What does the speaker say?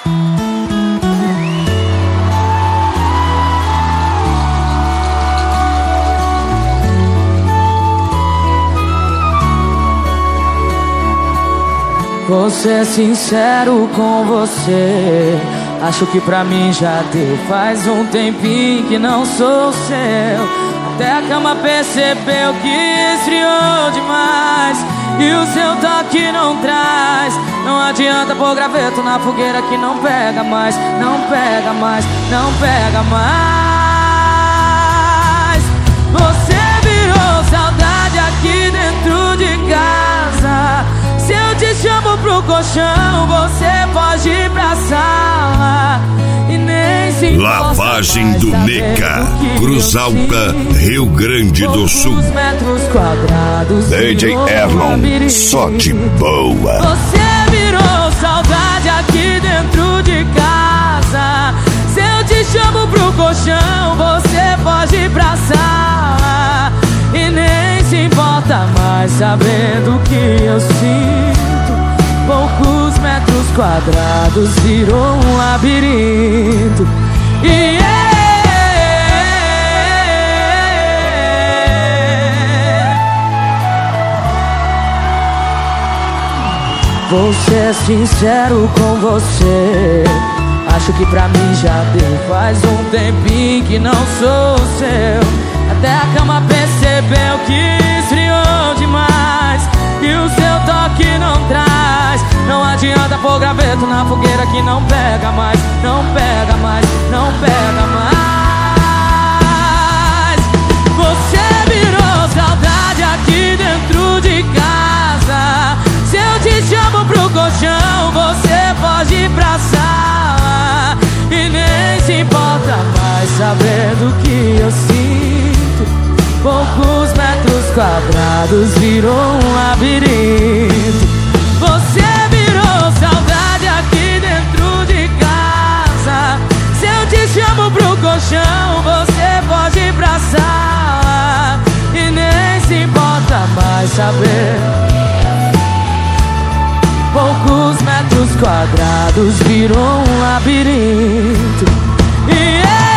Vou ser sincero com você, acho que pra mim já deu. Faz um tempinho que não sou seu, até a cama percebeu que esfriou demais e o seu toque não traz. Não adianta pôr graveto na fogueira que não pega mais, não pega mais, não pega mais. Você virou saudade aqui dentro de casa. Se eu te chamo pro colchão, você pode ir pra sala e nem se importa. Lavagem do Neca, Cruz Alta, Rio Grande do Sul. DJ Erlon, só de boa. Você virou saudade aqui dentro de casa. Se eu te chamo pro colchão, você pode ir pra sala e nem se importa mais, sabendo que eu sinto. Poucos metros quadrados virou um labirinto. Vou ser sincero com você, acho que pra mim já deu. Faz um tempinho que não sou seu, até a cama percebeu que esfriou demais e o seu toque não traz. Não adianta pôr graveto na fogueira que não pega mais, não pega mais, não pega mais. Você virou saudade aqui dentro de casa. Se eu te chamo pro colchão, você pode ir pra sala e nem se importa mais, sabendo que eu sinto. Poucos metros quadrados virou um labirinto. Você virou saudade aqui dentro de casa. Se eu te chamo pro colchão, você pode ir pra sala e nem se importa mais, saber. Poucos metros quadrados virou um labirinto.